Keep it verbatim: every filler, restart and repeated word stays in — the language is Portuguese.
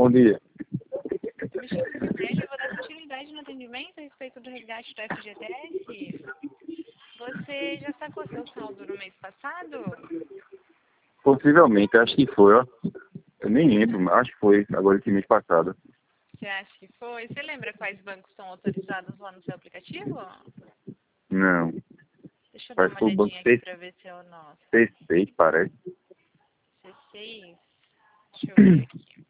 Bom dia. Me chama de Célia, eu vou dar continuidade no atendimento a respeito do resgate do F G T S. Você já sacou seu saldo no mês passado? Possivelmente, acho que foi, ó. Eu nem lembro, mas acho que foi, agora esse mês passado. Você acha que foi? Você lembra quais bancos estão autorizados lá no seu aplicativo? Não. Deixa eu dar Parece uma que foi o banco olhadinha aqui C- pra ver se é o nosso. C seis, parece. C seis? Deixa eu ver aqui.